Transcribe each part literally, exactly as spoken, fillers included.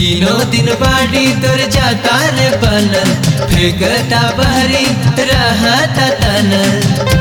तीनों दिन बाड़ी तोर जाता रे बनल, फेंकता बहरी रहता तनल।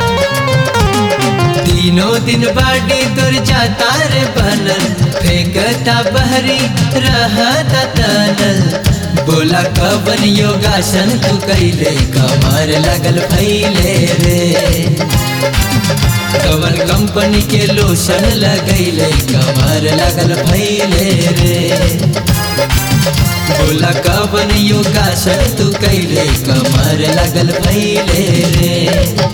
तीनों दिन बाड़ी तोर जाता रे बनल, फेंकता बहरी रहता तनल। बोला कवन योगासन तू कैले, कमर लगल फैले रे। कवन कंपनी के लोशन लगैले, कमर लगल फैले रे। बोला कवन योगासन तू कैले, कमर लगल फैले रे।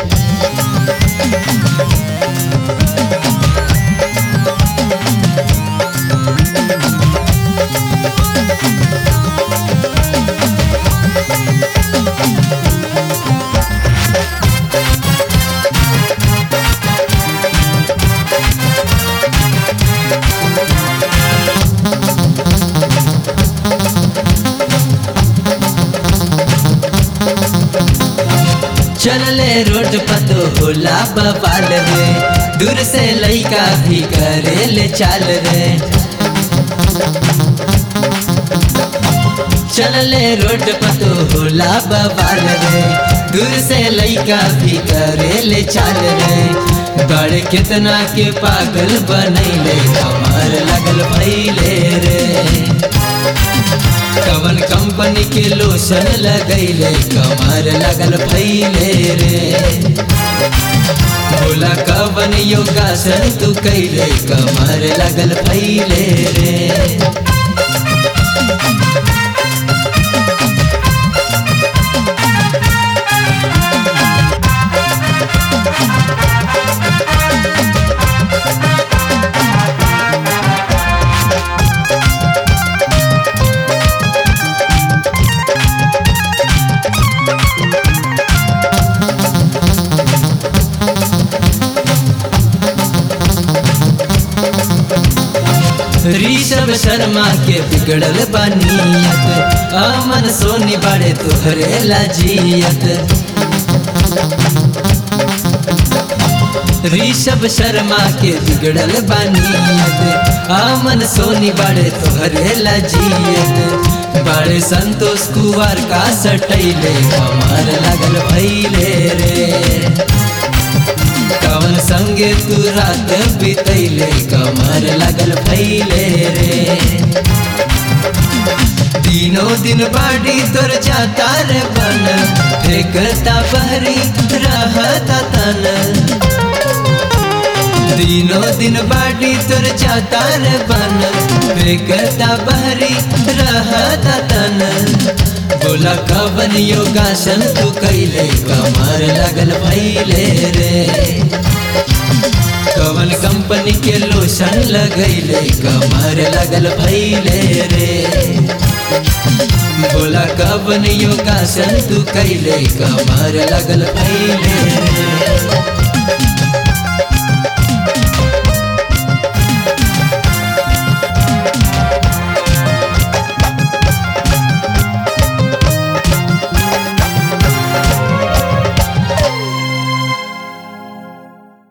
चलले रोड पतो होला बवाल रे, दूर से लइका भी करे ले चाल रे। चलले रोड पतो होला बवाल रे, दूर से लइका भी करे ले चाल रे। बड़े कितना के पागल बनैले, कमर लगल फैले रे। कवन कंपनी के लोशन लगैले, कमर लगल फैले रे। बोला कवन योगासन तू कैले, कमर लगल फैले रे। ऋषभ शर्मा के बिगड़ल बनियत, अमन सोनी बड़े तोहरे लाजियत। ऋषभ शर्मा के बिगड़ल बनियत, अमन सोनी बड़े तोहरे लाजियत। बड़े संतोष कुंवर का सटैले, कमर लगल फैले रे। कवन संगे तू रात बितैले, कमर लगल फैले रे। तीनों दिन बाड़ी तोर जाता रे बनल, फेंकता बहरी रहता तनल। तीनों दिन बाड़ी तोर जाता रे बनल, फेंकता बहरी रहता तनल। बोला कवन योगासन तू कैले, कमर लगल फैले रे। कवन कंपनी के लोशन लगैले, कमर लगल फैले रे। बोला कवन योगासन तू कैले, कमर लगल फैले रे।